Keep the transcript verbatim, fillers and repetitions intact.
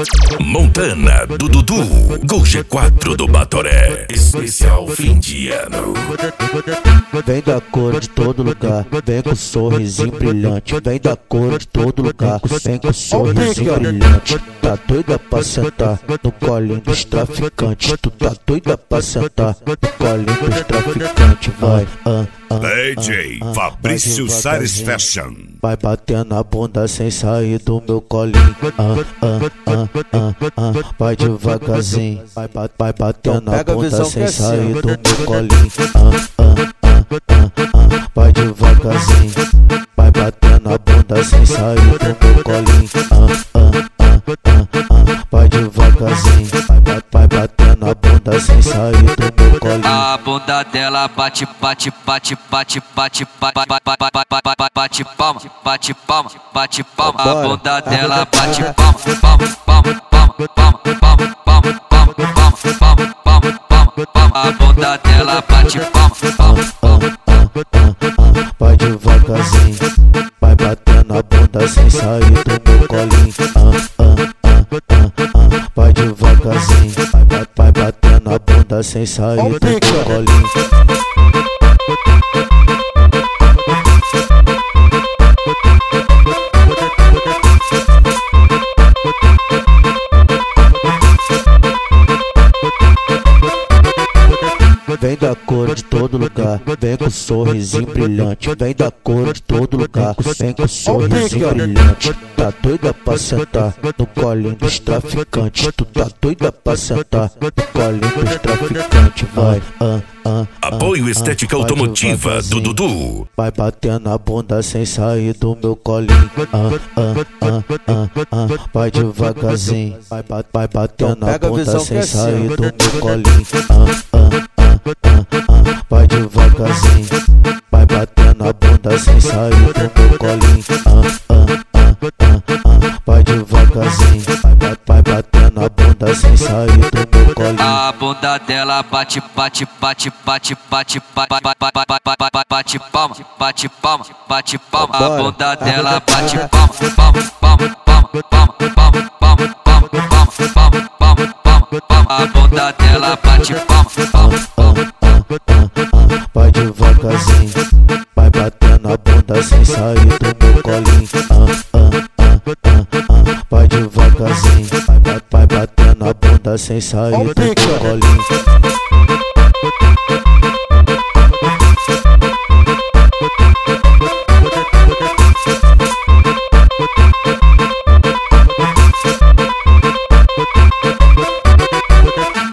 Montana do Dudu, Gol G quatro do Batoré, especial fim de ano. Vem da cor de todo lugar, vem com sorrisinho brilhante. Vem da cor de todo lugar, vem com sorrisinho brilhante. Tá doida pra sentar no colinho dos traficantes. Tu tá doida pra sentar no colinho dos traficantes. Vai, ah, ah, D J ah, ah, Fabrício Sares Fashion. Vai batendo a bunda sem sair do meu colinho. Ah, ah, ah, ah, ah. Vai devagarzinho, vai, vai batendo a bunda sem sair do meu colinho. Ah, ah, ah, ah, ah. Vai devagarzinho, vai batendo a bunda sem sair do meu colinho. Ah, ah, ah, ah, ah. Vai devagarzinho, vai, vai batendo a bunda sem sair do meu colinho. A bunda dela bate, bate, bate, bate, bate, bate, bate palma, bate palma, bate palma. A bunda dela bate palma, palma, palma, palma, palma, palma, palma, palma, palma, palma, palma, palma. A bunda dela bate palma, palma, palma. Vai devagarzinho, vai batendo a bunda sem sair do meu colinho. Ah, ah, ah, ah, ah. Vai devagarzinho, vai, vai batendo a bunda sem sair do meu colinho. Vem da cor de todo lugar, vem com sorrisinho brilhante. Vem da cor de todo lugar, vem com sorrisinho brilhante. Tá doida pra sentar no colinho dos traficantes. Tu tá doida pra sentar no colinho dos traficantes. Vai, ah, ah, Apoio Estética Automotiva do Dudu. Vai batendo a bunda sem sair do meu colinho. Ah, ah, ah, ah, ah. Vai devagarzinho, vai, vai batendo a bunda sem sair do meu colinho. Ah, ah, vai devagarzinho, vai batendo a bunda sem sair do meu colinho. Ah, ah, ah, ah, ah. Vai devagarzinho, vai, vai batendo a bunda sem sair do meu colinho. A bunda dela bate, bate, bate, bate, bate, bate, bate palma, bate palma, bate palma. A bunda dela bate palma, palma, palma, palma, palma, palma, palma, palma, palma, palma, palma, palma. A bunda dela bate palma, palma, palma. Vai devagarzinho, vai batendo a bunda sem sair do meu colinho. Ah, ah, ah, ah, ah. Vai devagarzinho, vai, vai batendo a bunda sem sair do meu colinho.